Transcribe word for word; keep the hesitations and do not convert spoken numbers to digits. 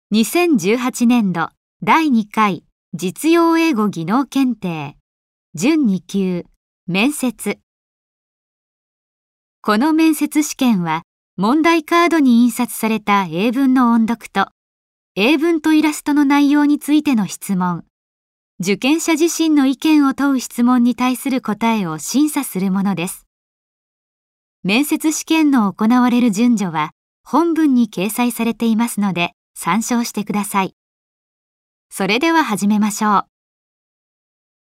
にせんじゅうはちねんどだいにかい実用英語技能検定準に級面接。この面接試験は問題カードに印刷された英文の音読と英文とイラストの内容についての質問、受験者自身の意見を問う質問に対する答えを審査するものです。面接試験の行われる順序は本文に掲載されていますので参照してください。それでは始めましょう。